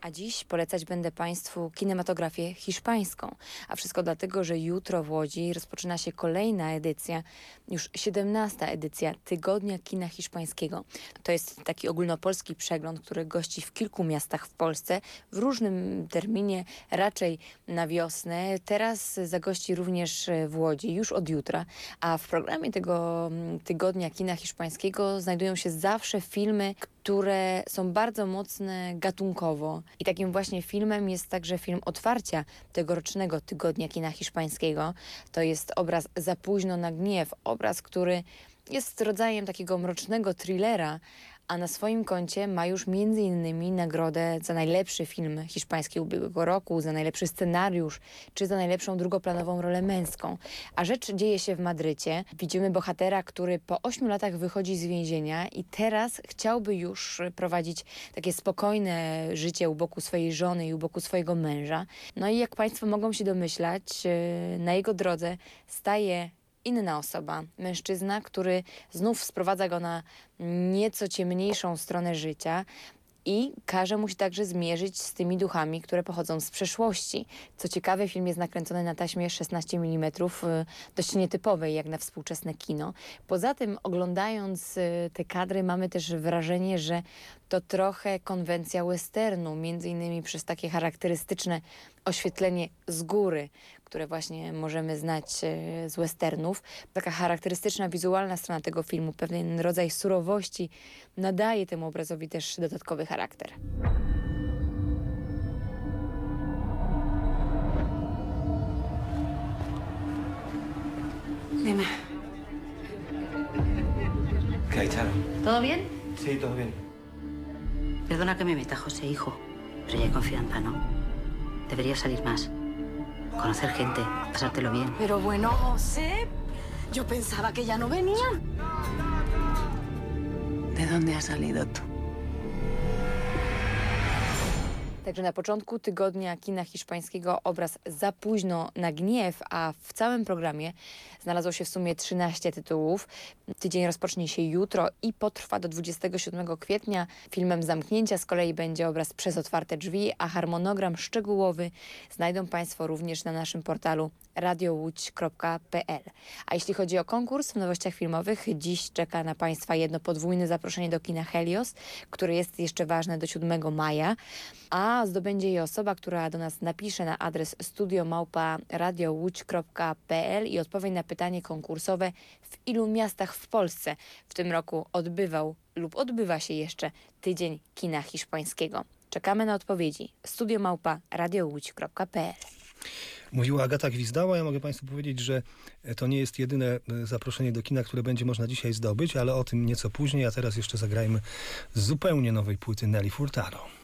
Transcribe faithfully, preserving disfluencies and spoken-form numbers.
A dziś polecać będę Państwu kinematografię hiszpańską. A wszystko dlatego, że jutro w Łodzi rozpoczyna się kolejna edycja, już siedemnasta edycja Tygodnia Kina Hiszpańskiego. To jest taki ogólnopolski przegląd, który gości w kilku miastach w Polsce w różnym terminie, raczej na wiosnę. Teraz zagości również w Łodzi, już od jutra. A w programie tego Tygodnia Kina Hiszpańskiego znajdują się zawsze filmy, które są bardzo mocne gatunkowo. I takim właśnie filmem jest także film otwarcia tegorocznego Tygodnia Kina Hiszpańskiego. To jest obraz Za późno na gniew. Obraz, który jest rodzajem takiego mrocznego thrillera, a na swoim koncie ma już między innymi nagrodę za najlepszy film hiszpański ubiegłego roku, za najlepszy scenariusz, czy za najlepszą drugoplanową rolę męską. A rzecz dzieje się w Madrycie. Widzimy bohatera, który po ośmiu latach wychodzi z więzienia i teraz chciałby już prowadzić takie spokojne życie u boku swojej żony i u boku swojego męża. No i jak Państwo mogą się domyślać, na jego drodze staje inna osoba, mężczyzna, który znów sprowadza go na nieco ciemniejszą stronę życia i każe mu się także zmierzyć z tymi duchami, które pochodzą z przeszłości. Co ciekawe, film jest nakręcony na taśmie szesnaście milimetrów, dość nietypowej jak na współczesne kino. Poza tym, oglądając te kadry, mamy też wrażenie, że to trochę konwencja westernu, między innymi przez takie charakterystyczne oświetlenie z góry, które właśnie możemy znać z westernów. Taka charakterystyczna, wizualna strona tego filmu, pewien rodzaj surowości nadaje temu obrazowi też dodatkowy charakter. Dime. ¿Qué hay, Charo? ¿Todo bien? Sí, todo bien. Perdona que me meta, José, hijo, pero ya hay confianza, ¿no? Deberías salir más. Conocer gente, pasártelo bien. Pero bueno, José, yo pensaba que ya no venían. ¿De dónde has salido tú? Także na początku Tygodnia Kina Hiszpańskiego obraz Za późno na gniew, a w całym programie znalazło się w sumie trzynaście tytułów. Tydzień rozpocznie się jutro i potrwa do dwudziestego siódmego kwietnia. Filmem zamknięcia z kolei będzie obraz Przez otwarte drzwi, a harmonogram szczegółowy znajdą Państwo również na naszym portalu radio łódź kropka pe el. A jeśli chodzi o konkurs w nowościach filmowych, dziś czeka na Państwa jedno podwójne zaproszenie do kina Helios, które jest jeszcze ważne do siódmego maja, a zdobędzie je osoba, która do nas napisze na adres studio małpa radio łódź kropka pe el i odpowie na pytanie konkursowe, w ilu miastach w Polsce w tym roku odbywał lub odbywa się jeszcze Tydzień Kina Hiszpańskiego. Czekamy na odpowiedzi. studio małpa radio łódź kropka pe el. Mówiła Agata Gwizdała. Ja mogę Państwu powiedzieć, że to nie jest jedyne zaproszenie do kina, które będzie można dzisiaj zdobyć, ale o tym nieco później, a teraz jeszcze zagrajmy z zupełnie nowej płyty Nelly Furtado.